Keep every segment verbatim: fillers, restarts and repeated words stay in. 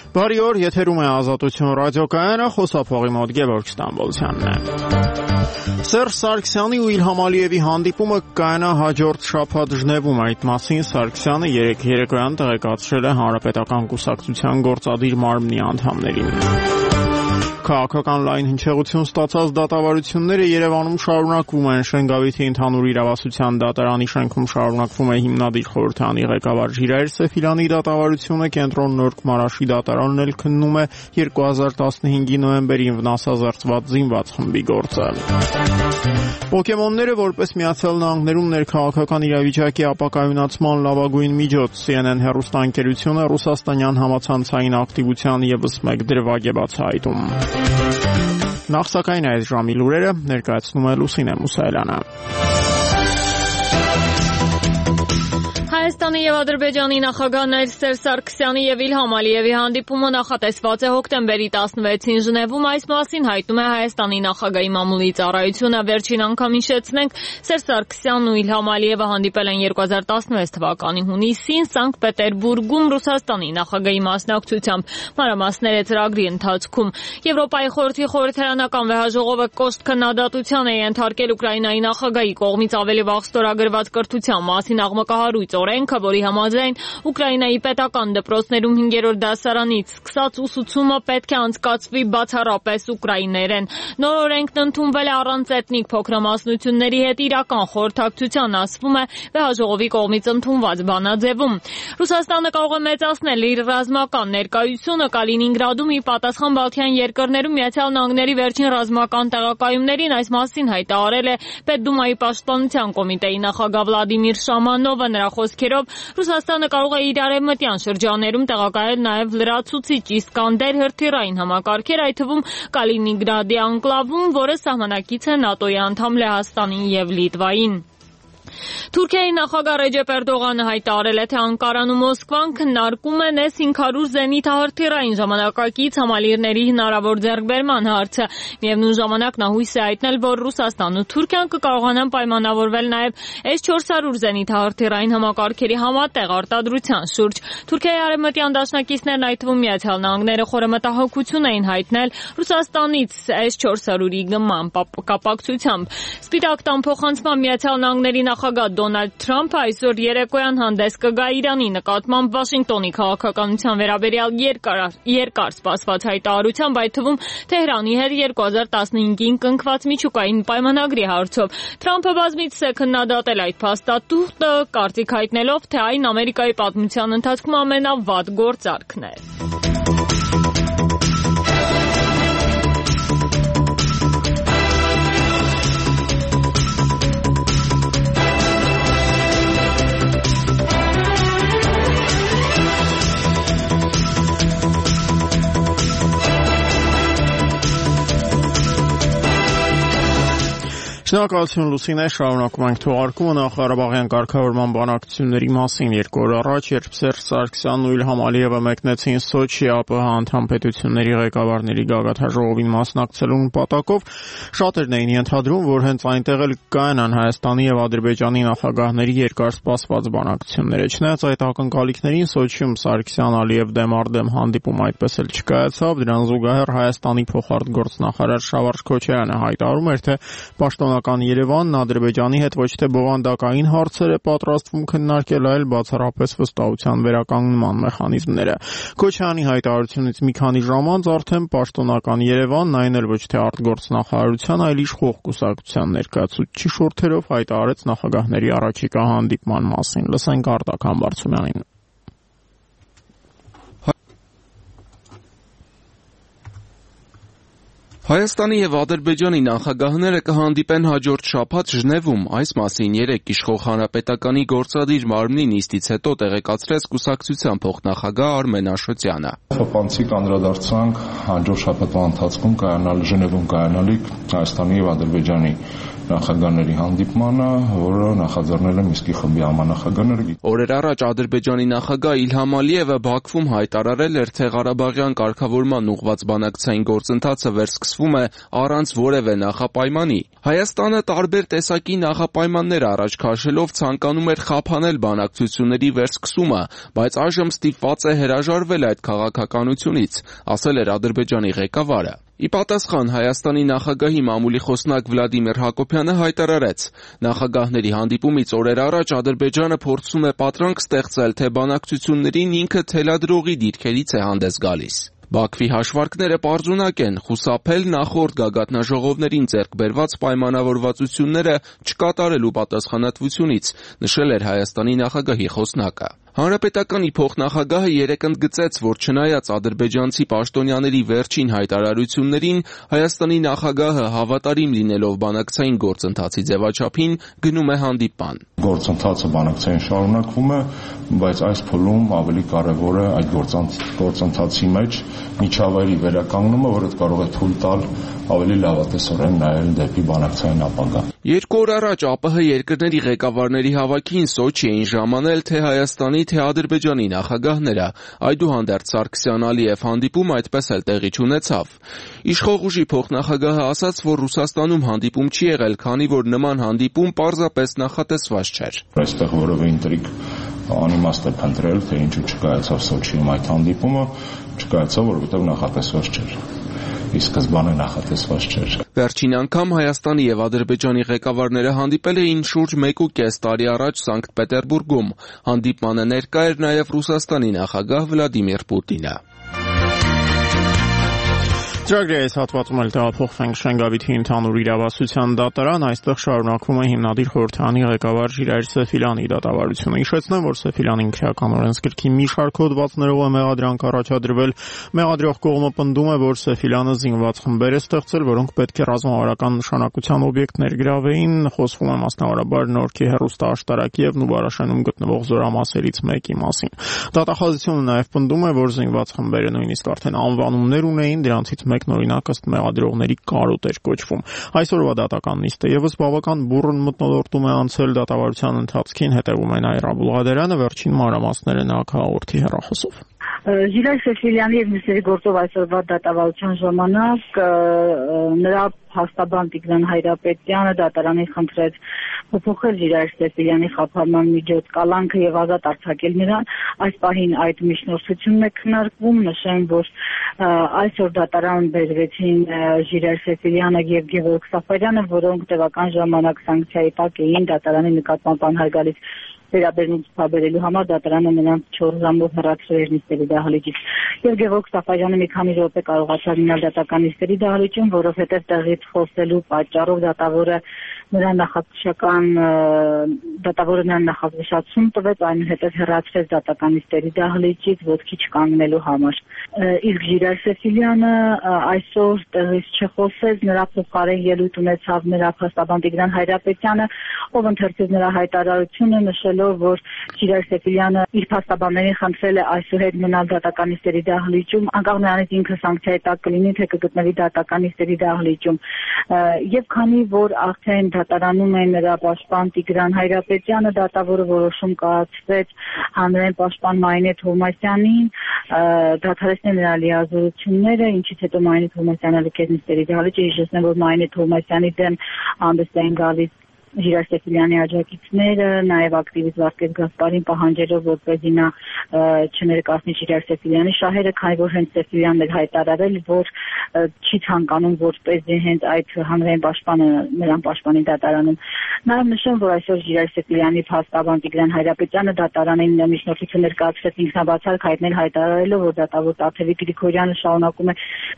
Բարի օր, եթերում է Ազատություն ռադիոկայանը, խոսափողի մոտ Գևորգ Ստամբոլցյանն է։ Սերժ Սարգսյանի ու Իլհամ Ալիևի հանդիպումը կայանա հաջորդ շաբաթ Ժնևում, այդ մասին Սարգսյանը երեկ երեկոյան տեղեկացրել է Հանրապետական կուսակցության գործադիր մարմնի անդամներին։ Քաղաքական լայն հնչեղություն ստացած դատավարությունները Երևանում շարունակվում են։ Շենգավիթի ընդհանուր իրավասության դատարանի շենքում շարունակվում է հիմնադիր խորհրդանի ղեկավար Ժիրայր Սեֆիլյանի դատավարությունը, Կենտրոն Նորք Մարաշի դատարանն էլ քննում է երկու հազար տասնհինգի նոյեմբերին վնասազերծված զինված խմբի գործը։ Պոկեմոնները որպես Միացյալ Նահանգներում ներքաղաքական իրավիճակի ապակայունացման լավագույն միջոց, C N N հեռուստաընկերությունը ռուսաստանյան համացանցային ակտիվության ևս մեկ դրվագ է բացահայտում։ Նախ սակայն այս ժամի լուրերը ներկայացնում է Լուսինե Մուսայելյանը։ Հայաստանի եւ Ադրբեջանի նախագահներ Սերժ Սարգսյանի եւ Իլհամ Ալիևի հանդիպումը նախատեսված է հոկտեմբերի տասնվեցին Ժնևում, այս մասին հայտնում է Հայաստանի նախագահի մամուլի ծառայությունը։ Վերջին անգամ հիշեցնենք, Սերժ Սարգսյանն ու Իլհամ Ալիևը հանդիպել են երկու հազար տասնվեց թվականի հունիսին Սանկտ Պետերբուրգում Ռուսաստանի նախագահի մասնակցությամբ։ Մանրամասները ծրագրի ընթացքում Եվրոպայի խորհրդի խորհրդարանական վեհաժողովը կոշտ քննադատության է ենթարկել Ուկրաինայի նախագահի կողմից ավելի վաղ ստորագրված կրթության մասին աղմկահարույց օրենքը, որի համաձայն Ուկրաինայի պետական դպրոցներում հինգերորդ դասարանից սկսած ուսուցումը պետք է անցկացվի բացառապես ուկրաիներեն։ Նոր օրենքն ընդունվել է առանց էթնիկ փոքրամասնությունների հետ իրական խորհրդակցության, ասվում է վեհաժողովի կողմից ընդունված բանաձևում։ Ռուսաստանը կարող է մեծացնել իր ռազմական ներկայությունը Կալինինգրադում ի պատասխան Բալթյան երկրներում Միացյալ Նահանգների վերջին ռազմական տեղակայումներին, այս մասին հայտարարել է Պետդումայի պաշտպանության կոմիտեի նախագահ Վլադիմիր Շամանովը։ Նրա խոսքերով Ռուսաստանը կարող է իր արևմտյան շրջաններում տեղակայել նաև լրացուցիչ Իսկանդեր հրթիռային համակարգեր, այդ թվում Կալինինգրադի անկլավում, որը սահմանակից է ՆԱՏՕ-ի անդամ Լեհաստանին եւ Լիտվային։ Թուրքիայի նախագահ Ռեջեփ Էրդողանը հայտարարել է, թե Անկարան ու Մոսկվան քննարկում են էս հինգ հարյուր զենիթահրթիռային ժամանակակից համալիրների հնարավոր ձեռքբերման հարցը։ Միևնույն ժամանակ նա հույս է հայտնել, որ Ռուսաստանն ու Թուրքիան կկարողանան պայմանավորվել նաև էս չորս հարյուր զենիթահրթիռային համակարգերի համատեղ արտադրության շուրջ։ Թուրքիայի արևմտյան դաշնակիցներն, այդ թվում Միացյալ Նահանգները, խորը մտահոգություն էին հայտնել Ռուսաստանից էս չորս հարյուրի նման կապակցությամբ։ Սպիտակ տան փոխանցման Միացյալ Նահանգների նախագահ Դոնալդ Թրամփը այսօր երեկոյան հանդես կգա Իրանի նկատմամբ Վաշինգտոնի քաղաքականության վերաբերյալ երկար, երկար սպասված հայտարարությամբ, այդ թվում Թեհրանի հետ երկու հազար տասնհինգին կնքված միջուկային պայմանագրի հարցով։ Թրամփը բազմիցս է քննադատել այդ փաստաթուղթը, կարծիք հայտնելով, թե այն Ամերիկայի պատմության ընթացքում ամենավատ գործարքն է։ Շնորհակալություն Լուսինե, շարունակում ենք թողարկումը Նախ-Ղարաբաղյան կարգավորման բանակցությունների մասին։ Երկու օր առաջ, երբ Սերժ Սարգսյանն ու Իլհամ Ալիևը մեկնեցին Սոչի, ԱՊՀ անդամ պետությունների ղեկավարների գագաթնաժողովին մասնակցելու նպատակով, շատերն էին ենթադրում, որ հենց այնտեղ էլ կայանան Հայաստանի եւ Ադրբեջանի նախագահների երկար սպասված բանակցությունները։ Չնայած այդ ակնկալիքներին, Սոչիում Սարգսյան-Ալիև դեմառդեմ հանդիպում այդպես էլ չկայացավ։ Դրան զուգահեռ Հայաստանի փոխարտգործնախարար Շավարշ Քոչարյանը հայտարարում էր, թե պաշտոնական Երևանն Ադրբեջանի հետ ոչ թե բովանդակային հարցեր է պատրաստվում քննարկել, այլ բացառապես վստահության վերականգնման մեխանիզմները։ Քոչարյանի հայտարարությունից մի քանի ժամ անց արդեն պաշտոնական Երևանն, այն էլ ոչ թե արտգործնախարարության, այլ իշխող կուսակցության ներկայացուցիչի շուրթերով հայտարարեց նախագահների առաջիկա հանդիպման մասին։ Լսենք Արտակ Համբարձումյանին։ Հայաստանի եւ Ադրբեջանի նախագահները կհանդիպեն հաջորդ շաբաթ Ժնևում, այս մասին երեկ իշխող հանրապետականի գործադիր մարմնի նիստից հետո տեղեկացրեց կուսակցության փոխնախագահ Արմեն Աշոտյանը։ Խփանցիկ անդրադարձանք հաջորդ շաբաթվա ընթացքում կայանալ Ժնևում կայանալիք Հայաստանի եւ Ադրբեջանի նախագահների հանդիպմանը, որը նախաձեռնել է Միսկի խմբի համանախագահները։ Օրեր առաջ Ադրբեջանի նախագահ Իլհամ Ալիևը Բաքվում հայտարարել էր, թե Ղարաբաղյան կարգավորման ուղղված բանակցային գործընթացը վերսկսվում է առանց որևէ նախապայմանի։ Հայաստանը տարբեր տեսակի նախապայմաններ առաջ քաշելով ցանկանում էր խափանել բանակցությունների վերսկսումը, բայց այժմ ստիպված է հրաժարվել այդ քաղաքականությունից, ասել էր Ադրբեջանի ղեկավարը։ Ի պատասխան Հայաստանի նախագահի մամուլի խոսնակ Վլադիմիր Հակոբյանը հայտարարեց. նախագահների հանդիպումից օրեր առաջ Ադրբեջանը փորձում է պատրանք ստեղծել, թե բանակցություններին ինքը թելադրողի դիրքերից է հանդես գալիս։ Բաքվի հաշվարկները պարզունակ են՝ խուսափել նախորդ գագաթնաժողովներին ձեռք բերված պայմանավորվածությունները չկատարելու պատասխանատվությունից, նշել էր Հայաստանի նախագահի խոսնակը։ Հանրապետականի փոխնախագահը երեկ ընդգծեց, որ չնայած ադրբեջանցի պաշտոնյաների վերջին հայտարարություններին, Հայաստանի նախագահը հավատարիմ լինելով բանակցային գործընթացի ձևաչափին, գնում է հանդիպան։ Գործընթացը բանակցային շարունակվում է, բայց այս փուլում ավելի կարևոր է այդ գործընթացի մեջ միջավայրի վերականգնումը, որը կարող է թույլ տալ ավելի լավատեսորեն նայել դեպի բանակցային ապագա։ Երկու օր առաջ ԱՊՀ երկրների ղեկավարների հավաքին Սոչի էին ժամանել թե Հայաստանի, թե Ադրբեջանի նախագահները, այդուհանդերձ Սարգսյան-Ալիև հանդիպում այդպես էլ տեղի չունեցավ։ Իշխող ուժի փոխնախագահը ասաց, որ Ռուսաստանում հանդիպում չի եղել, քանի որ նման հանդիպում պարզապես նախատեսված չէր։ Այստեղ որևէ ինտրիգ անիմաստ է փնտրել, թե ինչու չկայացավ Սոչիում այդ հանդիպումը, չկայացավ, որովհետև նախատեսված չէր։ Ի սկզբանե նախատեսված չէր։ Վերջին անգամ Հայաստանի եւ Ադրբեջանի ղեկավարները հանդիպել էին շուրջ մեկ ու կես տարի առաջ Սանկտ Պետերբուրգում։ Հանդիպմանը ներկա էր նաեւ Ռուսաստանի նախագահ Վլադիմիր Պուտինը։ Ծրագրի այս հատվածում էլ տեղափոխվենք Շենգավիթի ընդհանուր իրավասության դատարան, այստեղ շարունակվում է հիմնադիր խորհրդարանի ղեկավար Ժիրայր Սեֆիլյանի դատավարությունը։ Հիշեցնեմ, որ Սեֆիլյանին քրեական օրենսգրքի մի շարք հոդվածներով է մեղադրանք առաջադրվել։ Մեղադրող կողմը պնդում է, որ Սեֆիլյանը զինված խմբեր է ստեղծել, որոնք պետք է ռազմավարական նշանակության օբյեկտներ գրավեին, խոսվում է մասնավորաբար Նորքի հեռուստաաշտարակի եւ Նուբարաշենում գտնվող զորամասերից մեկի մասին։ Դատախազությունը նաեւ պնդում է, որ զինված խմբերը նույնիսկ արդեն անվանումներ ունեին, դրանցից մեկն օրինակ ըստ մեղադրողների կարոտ էր կոչվում։ Այսօրվա դատական նիստը եւս բավական բուռն մթնոլորտում է անցել դատավարության ընթացքին, հետևում է Նաիրա Բուլղադարյանը, վերջին մանրամասները նա հաղորդի հեռախոսով։ Ժիրայր Սեֆիլյանի եւ մյուսների գործով այսօրվա դատավարության ժամանակ նրա փաստաբան Տիգրան Հայրապետյանը դատարանին խնդրեց փոփոխել Ժիրայր Սեֆիլյանի խափանման միջոց կալանքը եւ ազատ արձակել նրան։ Այս պահին այդ միջնորդությունն է քննարկվում, նշեմ, որ այսօր դատարան բերվեցին Ժիրայր Սեֆիլյանը եւ Գևորգ Սաֆարյանը, որոնք տևական ժամանակ սանկցիայի տակ էին դատարանի նկատմամբ անհարգալից վերաբերմունք ցուցաբերելու համար դատարանը նրանց չորս ժամով հեռացրել էր նիստերի դահլիճից։ Եվ Գևորգ Սաֆարյանը մի քանի րոպե կարողացավ մնալ դատական նիստերի դահլիճում, որովհետև տեղից խոսելու պատճառով դատավորը նրան նախատեսական դատավորը նրան նախազգուշացում տվեց, այնուհետև հեռացրեց դատական նիստերի դահլիճից ոտքի չկանգնելու համար։ Իսկ Ժիրայր Սեֆիլյանը այսօր տեղից չխոսեց, նրա փոխարեն ելույթ ունեցավ նրա փաստաբան Տիգրան Հայրապետյանը, ով ընթերցեց նրա հայտարարությունը, նշելով, որ Ժիրայր Սեֆիլյանը իր փաստաբաններին խնդրել է այսուհետ մնալ դատական նիստերի դահլիճում, անկախ նրանից ինքը սանկցիայի տակ կլինի, թե կգտնվի դատական նիստերի դահլիճում։ Եվ քանի որ արդեն դատարանում է նրա պաշտպան Տիգրան Հայրապետյանը, դատավորը որոշում կայացրեց հանրային պաշտպան Մայնե Թովմասյանին դադարեցնել նրա լիազորությունները, ինչից հետո Մայնե Թովմասյանը լքեց նիստերի դահլիճը։ Հիշեցնեմ, որ Մայնե Թովմասյանի դեմ հանդես էին գալիս Ժիրայր Սեֆիլյանի աջակիցները, նաև ակտիվիստ Վարդգես Գասպարին պահանջելով, որպեսզի նա չներկայացնի Ժիրայր Սեֆիլյանի շահերը, քանի որ հենց Սեֆիլյանն էր հայտարարել, որ չի ցանկանում, որպեսզի հենց այդ հանրային պաշտպանը նրան պաշտպանի դատարանում։ Նաև նշեմ, որ այսօր Ժիրայր Սեֆիլյանի փաստաբան Տիգրան Հայրապետյանը դատարանին միջնորդություն ներկայացրեց ինքնաբացարկ հայտնել հայտարարելով, որ դատավոր Տաթևիկ Գրիգորյանը շարունակում է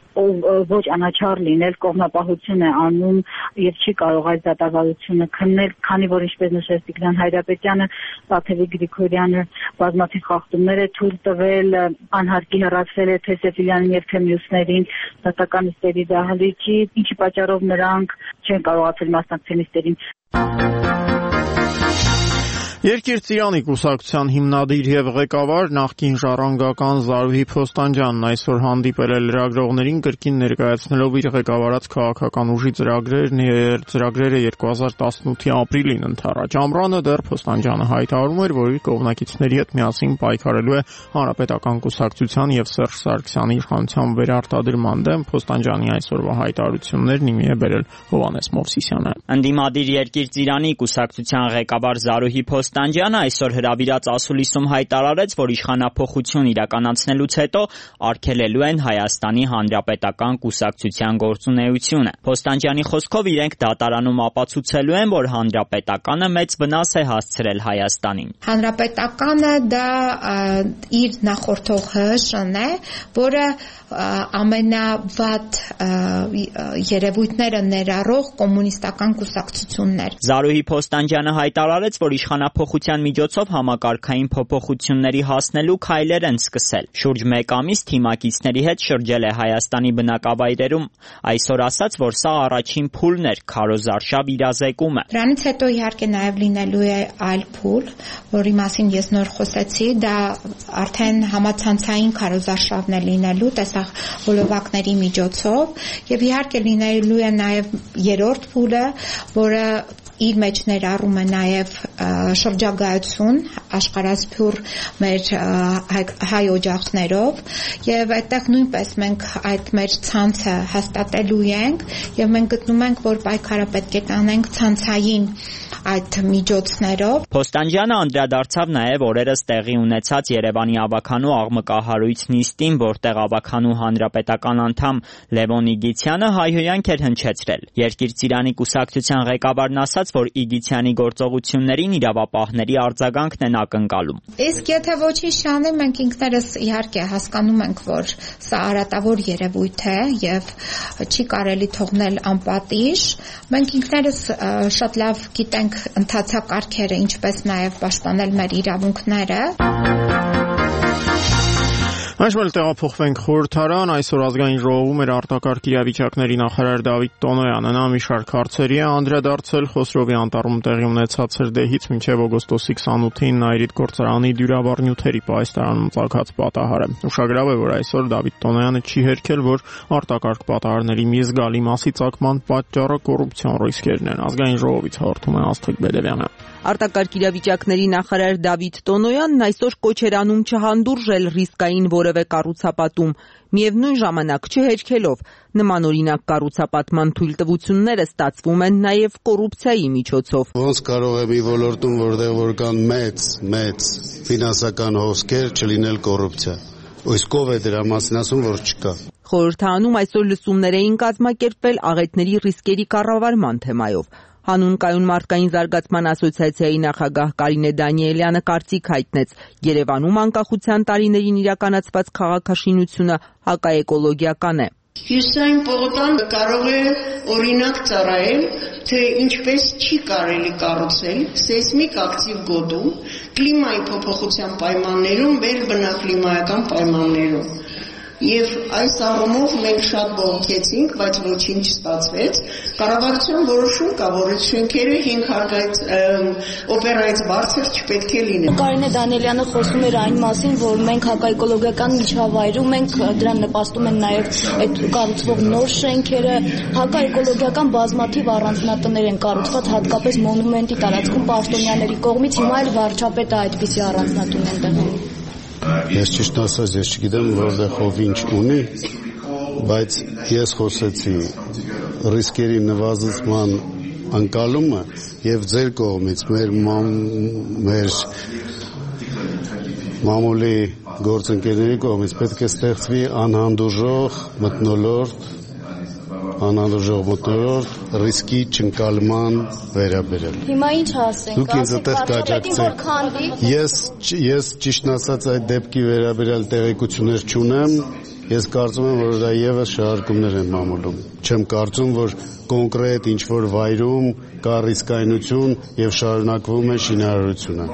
ոչ անաչառ լինել, կողմնապահություն է անում եւ չի կարող այս դատավարությունը քննել, քանի որ ինչպես նշեց Տիգրան Հայրապետյանը, Տաթևիկ Գրիգորյանը բազմաթիվ խախտումներ է թույլ տվել, անհարկի հեռացրել է թե Սեֆիլյանին եւ թե մյուսներին դատական նիստերի դահլիճի, ինչի պատճառով նրանք չեն կարողացել մասնակցել նիստերին։ Երկիր Ծիրանի կուսակցության հիմնադիր եւ ղեկավար նախկին ժառանգական Զարուհի Փոստանջյանն այսօր հանդիպել է լրագրողներին կրկին ներկայացնելով իր ղեկավարած քաղաքական ուժի ծրագրերն եւ ծրագրերը երկու հազար տասնութի ապրիլին ընթառաջ։ Ամռանը դեռ Փոստանջյանը հայտարարում էր, որ իր կողմնակիցների հետ միասին պայքարելու է Հանրապետական կուսակցության եւ Սերժ Սարգսյանի իշխանության վերարտադրման դեմ։ Փոստանջյանի այսօրվա հայտարարություններն իմի է բերել Հովհաննես Մովսիսյանը։ Ընդդիմադիր Երկիր Ծիրանի կուսակցության ղեկավար Զարուհի Փոստանջյանը այսօր հրավիրած ասուլիսում հայտարարեց, որ իշխանափոխություն իրականացնելուց հետո արգելելու են Հայաստանի Հանրապետական կուսակցության գործունեությունը։ Փոստանջյանի խոսքով իրենք դատարանում ապացուցելու են, որ Հանրապետականը մեծ վնաս է հասցրել Հայաստանին։ Հանրապետականը դա իր նախորդող ՀՀՇ-ն է, որը ամենավատ երևույթները ներառող կոմունիստական կուսակցություններ։ Զարուհի Փոստանջյանը հայտարարեց, որ իշխանափոխության միջոցով համակարգային փոփոխությունների հասնելու քայլեր են սկսել։ Շուրջ մեկ ամիս թիմակիցների հետ շրջել է Հայաստանի բնակավայրերում, այսօր ասաց, որ սա առաջին փուլն էր, քարոզարշավ իրազեկումը։ Դրանից հետո իհարկե նաև լինելու է այլ փուլ, որի մասին ես նոր խոսեցի, դա արդեն համացանցային քարոզարշավն է լինելու տեսախ հոլովակների միջոցով, եւ իհարկե լինելու է նաև երրորդ փուլը, որը իր մեջ ներառում է նաև շրջագայություն աշխարհասփյուռ մեր հայ օջախներով եւ այդտեղ նույնպես մենք այդ մեր ցանցը հաստատելու ենք եւ մենք գտնում ենք, որ պայքարը պետք է կանենք ցանցային այդ միջոցներով։ Փոստանջյանը անդրադարձավ նաև օրերս տեղի ունեցած Երևանի ավականու աղմկահարույց նիստին, որտեղ ավականու հանրապետական անդամ Լևոն Իգիթյանը հայհոյանք էր հնչեցրել։ Երկիր Ծիրանի կուսակցության ղեկավարն ասաց, որ Իգիթյանի գործողություններին իրավապահների արձագանքն են ակնկալում։ Իսկ եթե ոչինչ չանի, մենք ինքներս իհարկե հասկանում ենք, որ սա արատավոր երևույթ է եւ չի կարելի թողնել անպատիժ։ Մենք ինքներս շատ լավ գիտենք ընթացակարգերը, ինչպես նաև պաշտպանել մեր իրավունքները։ Այժմ տեղափոխվենք խորհրդարան, այսօր ազգային ժողովում էր արտակարգ իրավիճակների նախարար Դավիթ Տոնոյանը, նա մի շարք հարցերի է անդրադարձել Խոսրովի անտառում տեղի ունեցած հրդեհից մինչև օգոստոսի քսանութին Նայիրիդ գործարանի դյուրավառ նյութերի պայստարանում ծագած պատահարը։ Ուշագրավ է, որ այսօր Դավիթ Տոնոյանը չի հերքել, որ արտակարգ պատահարների մի զգալի մասի ծագման պատճառը կոռուպցիոն ռիսկերն են։ Ազգային ժողովից հաղորդում է Աստղիկ Բեդևյանը։ Արտակարգ իրավիճակների նախարար Դավիթ Տոնոյանն այսօր կոչ էր անում չհանդուրժել ռիսկային որևէ կառուցապատում, միևնույն ժամանակ չհերքելով նմանօրինակ կառուցապատման թույլտվությունները ստացվում են նաև կոռուպցիայի միջոցով։ Ոնց կարող է մի ոլորտում, որտեղ որ կան մեծ, մեծ ֆինանսական հոսքեր, չլինել կոռուպցիա։ Իսկ ով է դրա մասին ասում, որ չկա։ Խորհրդարանում այսօր լսումներ էին կազմակերպվել աղետների ռիսկերի կառավարման թեմայով։ Հանուն կայուն մարդկային զարգացման ասոցիացիայի նախագահ Կարինե Դանիելյանը կարծիք հայտնեց. Երևանում անկախության տարիներին իրականացված քաղաքաշինությունը հակաէկոլոգիական է։ Հյուսային պողոտան կարող է օրինակ ծառայել, թե ինչպես չի կարելի կառուցել սեյսմիկ ակտիվ գոտում, կլիմայի փոփոխության պայմաններում, մեր բնակլիմայական պայմաններում։ Եվ այս առումով մենք շատ բողոքեցինք, բայց ոչինչ չստացվեց։ Կառավարության որոշում կա, որ այդ շենքերը հինգ հարկայից օպերայից բարձր չպետք է լինեն։ Կարինե Դանիելյանը խոսում էր այն մասին, որ մենք հակաէկոլոգիական միջավայրում ենք, դրան նպաստում են նաև այդ կառուցվող նոր շենքերը, հակաէկոլոգիական բազմաթիվ առանձնատներ են կառուցված, հատկապես մոնումենտի տարածքում պաշտոնյաների կողմից, հիմա էլ վարչապետը այդպիսի առանձնատուն են տեղում։ Ես ճիշտ ասած, ես չգիտեմ որտեղ ով ինչ ունի, բայց ես խոսեցի ռիսկերի նվազեցման անկալումը եւ ձեր կողմից մեր մեր մամուլի գործընկերների կողմից պետք է ստեղծվի անհանդուրժող մթնոլորտ, անհանդուրժող մթնոլորտ ռիսկի չընկալման վերաբերյալ։ Հիմա ինչ ասենք, դուք ինձ այդտեղ կաջակցեք։ Ես ես ճիշտն ասած այդ դեպքի վերաբերյալ տեղեկություններ չունեմ, ես կարծում եմ, որ դա եւս շահարկումներ են մամուլում։ Չեմ կարծում, որ կոնկրետ ինչ որ վայրում կա ռիսկայնություն եւ շարունակվում է շինարարությունը։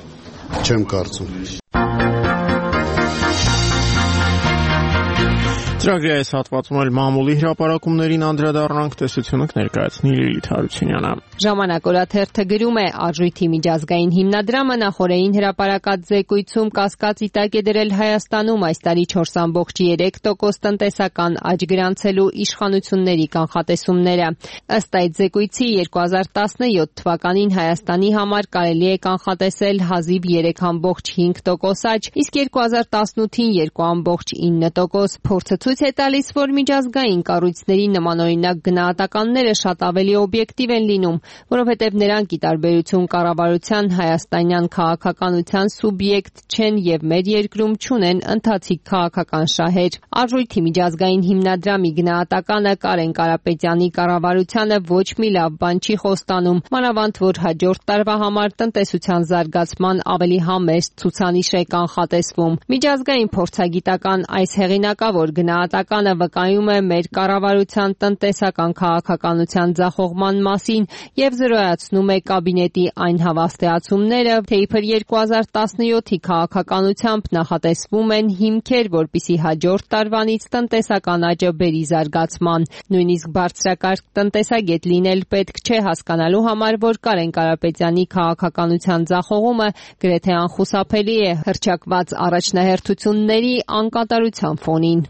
Չեմ կարծում։ Ծրագրի այս հատվածում էլ մամուլի հրապարակումներին անդրադառնանք, տեսությունը կներկայացնի Լիլիթ Հարությունյանը։ Ժամանակ օրաթերթը գրում է Արժույթի միջազգային հիմնադրամը նախորդային հրապարակած զեկույցում կասկածի տակ է դրել Հայաստանում այս տարի չորս կόμμα երեք տոկոս տնտեսական աճ գրանցելու իշխանությունների կանխատեսումները։ Ըստ այդ զեկույցի երկու հազար տասնյոթ թվականին Հայաստանի համար կարելի է կանխատեսել հազիվ երեք կόμμα հինգ տոկոս աճ, իսկ երկու հազար տասնութին երկու կόμμα ինը տոկոս։ Փորձը ցույց է տալիս, որ միջազգային կառույցների նմանօրինակ գնահատականները շատ ավելի օբյեկտիվ են լինում, որովհետև նրանք ի տարբերություն կառավարության հայաստանյան քաղաքականության սուբյեկտ չեն եւ մեր երկրում չունեն ընթացիկ քաղաքական շահեր։ Արժույթի միջազգային հիմնադրամի գնահատականը Կարեն Կարապետյանի կառավարությանը ոչ մի լավ բան չի խոստանում, մանավանդ որ հաջորդ տարվա համար տնտեսության զարգացման ավելի համեստ ցուցանիշ է կանխատեսվում։ Միջազգային փորձագիտական այս հեղինակավոր գնահատականը վկայում է մեր կառավարության տնտեսական քաղաքականության ձախողման մասին եւ զրոյացնում է կաբինետի այն հավաստիացումները, թե իբր երկու հազար տասնյոթի քաղաքականությամբ նախատեսվում են հիմքեր, որպիսի հաջորդ տարվանից տնտեսական աճը բերի զարգացման։ Նույնիսկ բարձրակարգ տնտեսագետ լինել պետք չէ հասկանալու համար, որ Կարեն Կարապետյանի քաղաքականության ձախողումը գրեթե անխուսափելի է հռչակված առաջնահերթությունների անկատարության ֆոնին։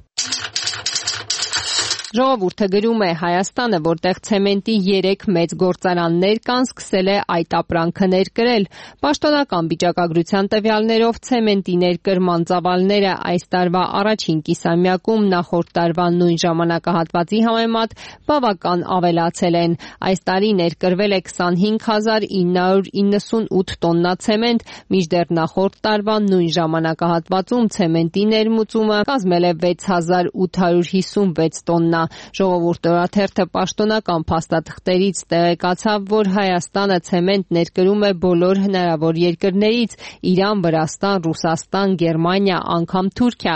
Ժողովուրդը գրում է Հայաստանը, որտեղ ցեմենտի երեք մեծ գործարաններ կան, սկսել է այդ ապրանքը ներկրել։ Պաշտոնական վիճակագրության տվյալներով ցեմենտի ներկրման ծավալները այս տարվա առաջին կիսամյակում նախորդ տարվա նույն ժամանակահատվածի համեմատ բավական ավելացել են։ Այս տարի ներկրվել է քսանհինգ հազար ինը հարյուր իննսունութ տոննա ցեմենտ, մինչդեռ նախորդ տարվա նույն ժամանակահատվածում ցեմենտի ներմուծումը կազմել է վեց հազար ութ հարյուր հիսունվեց տոննա։ Ժողովուրդ օրաթերթը պաշտոնական փաստաթղթերից տեղեկացավ, որ Հայաստանը ցեմենտ ներկրում է բոլոր հնարավոր երկրներից՝ Իրան, Վրաստան, Ռուսաստան, Գերմանիա, անգամ Թուրքիա։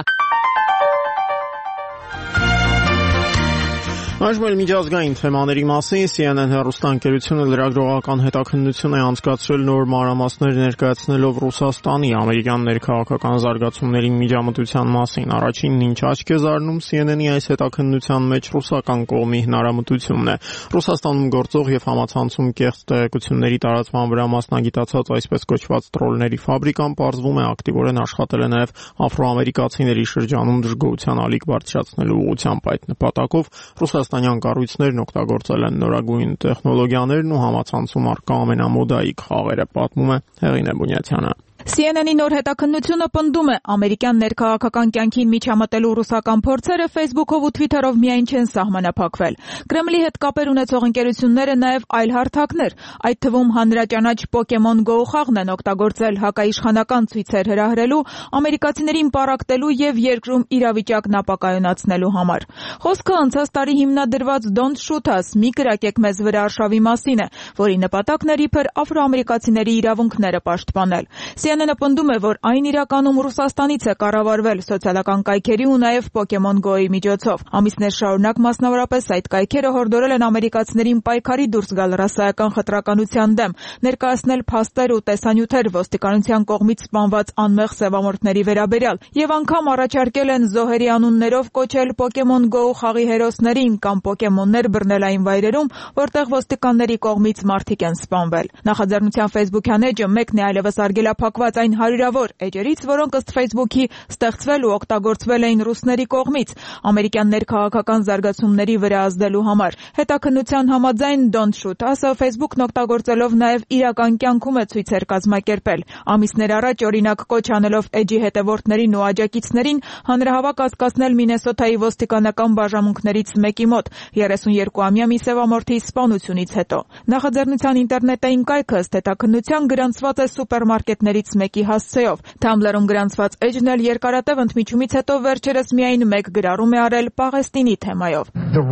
Այժմ էլ միջազգային թեմաների մասին C N N հեռուստաընկերությունը լրագրողական հետաքննություն է անցկացրել նոր մանրամասներ ներկայացնելով Ռուսաստանի ամերիկյան ներքաղաքական զարգացումների միջամտության մասին։ Առաջինն ինչ աչք է զարնում C N N-ի այս հետաքննության մեջ ռուսական կողմի հնարամտությունն է։ Ռուսաստանում գործող եւ համացանցում կեղծ տեղեկությունների տարածման վրա մասնագիտացած այսպես կոչված տրոլների ֆաբրիկան պարզվում է ակտիվորեն աշխատել է նաեւ աֆրոամերիկացիների շրջանում դժգոհության ալիք բարձրացնելու ուղղությամբ։ Այդ նպատակով Ռուսաստանյան կառույցներն օգտագործել են նորագույն տեխնոլոգիաներն ու համացանցում առկա ամենամոդայիկ խաղերը, պատմում է Հեղինե Բունյաթյանը։ C N N-ի նոր հետաքննությունը պնդում է, ամերիկյան ներքաղաքական կյանքին միջամտելու ռուսական փորձերը Facebook-ով ու Twitter-ով միայն չեն սահմանափակվել։ Կրեմլի հետ կապեր ունեցող ընկերությունները նաև այլ հարթակներ, այդ թվում հանրաճանաչ Pokemon Go խաղն են օգտագործել հակաիշխանական ցույցեր հրահրելու, ամերիկացիներին պառակտելու եւ երկրում իրավիճակն ապակայունացնելու համար։ Խոսքը անցած տարի հիմնադրված Don't Shoot Us, մի կրակեք մեզ վրա արշավի մասին է, որի նպատակն էր իբր աֆրոամերիկացիների իրավունքները պաշտպանել։ C N N-ը պնդում է, որ այն իրականում Ռուսաստանից է կառավարվել սոցիալական կայքերի ու նաև Pokemon Go-ի միջոցով։ Ամիսներ շարունակ մասնավորապես այդ կայքերը հորդորել են ամերիկացիներին պայքարի դուրս գալ ռասայական խտրականության դեմ, ներկայացնել փաստեր ու տեսանյութեր ոստիկանության կողմից սպանված անմեղ սևամորթների վերաբերյալ եւ անգամ առաջարկել են զոհերի անուններով կոչել Pokemon Go խաղի հերոսներին կամ Pokemon-ներ բռնել այն վայրերում, որտեղ ոստիկանների կողմից մարդիկ են սպանվել։ Նախաձեռնության Facebook-յան էջը մեկն է այլևս արգելափակված այն հարյուրավոր էջերից, որոնք ըստ Facebook-ի ստեղծվել ու օգտագործվել էին ռուսների կողմից ամերիկյան ներքաղաքական զարգացումների վրա ազդելու համար։ Հետաքննության համաձայն Don't Shoot Us-ը Facebook-ն օգտագործելով նաև իրական կյանքում է ցույցեր կազմակերպել։ Ամիսներ առաջ օրինակ կոչ անելով էջի հետևորդներին ու աջակիցներին հանրահավաք անցկացնել Մինեսոտայի ոստիկանական բաժանմունքներից մեկի մոտ երեսունյոթամյա մի սևամորթի սպանությունից հետո։ Նախաձեռնության ինտերնետային կայքը ըստ հետաքննության գրանցված է սուպերմարկետներից մեկի հասցեով։ Tumblr-ում գրանցված էջն էլ երկարատև ընդմիջումից հետո վերջերս միայն մեկ գրառում է արել Պաղեստինի թեմայով։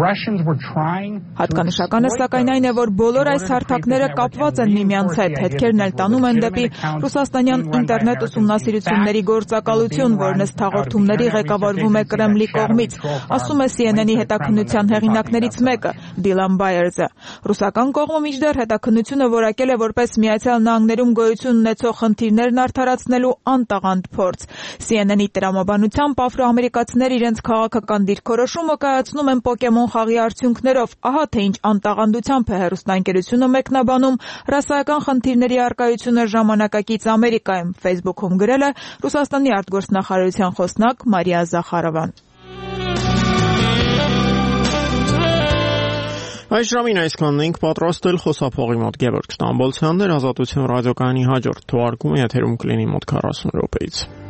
Հատկանշականը սակայն այն է, որ բոլոր այս հարթակները կապված են միմյանց հետ, հետքերն էլ տանում են դեպի ռուսաստանյան ինտերնետ ուսումնասիրությունների գործակալություն, որն ըստ հաղորդումների ղեկավարվում է Կրեմլի կողմից, ասում է C N N-ի հետաքննության հեղինակներից մեկը՝ Դիլան Բայերզը։ Ռուսական կողմը մինչդեռ հետաքննությունը որակել է որպես Միացյալ Նահանգներում գոյություն ունեցող խնդիրներ իրավունքներն արդարացնելու անտաղանդ փորձ։ C N N-ի տրամաբանությամբ աֆրոամերիկացիներ իրենց քաղաքական դիրքորոշումը կայացնում են Պոկեմոն խաղի արդյունքներով, ահա թե ինչ անտաղանդությամբ է հեռուստաընկերությունը մեկնաբանում ռասայական խնդիրների առկայությունը ժամանակակից Ամերիկայում, Facebook-ում գրել է Ռուսաստանի արտգործնախարարության խոսնակ Մարիա Զախարովան։ Այս ժամին այսքանն ենք պատրաստել խոսափողի մոտ Գևորգ Ստամբոլցյանն էր, Ազատություն ռադիոկայանի հաջորդ թողարկումը եթերում կլինի մոտ քառասուն րոպեից։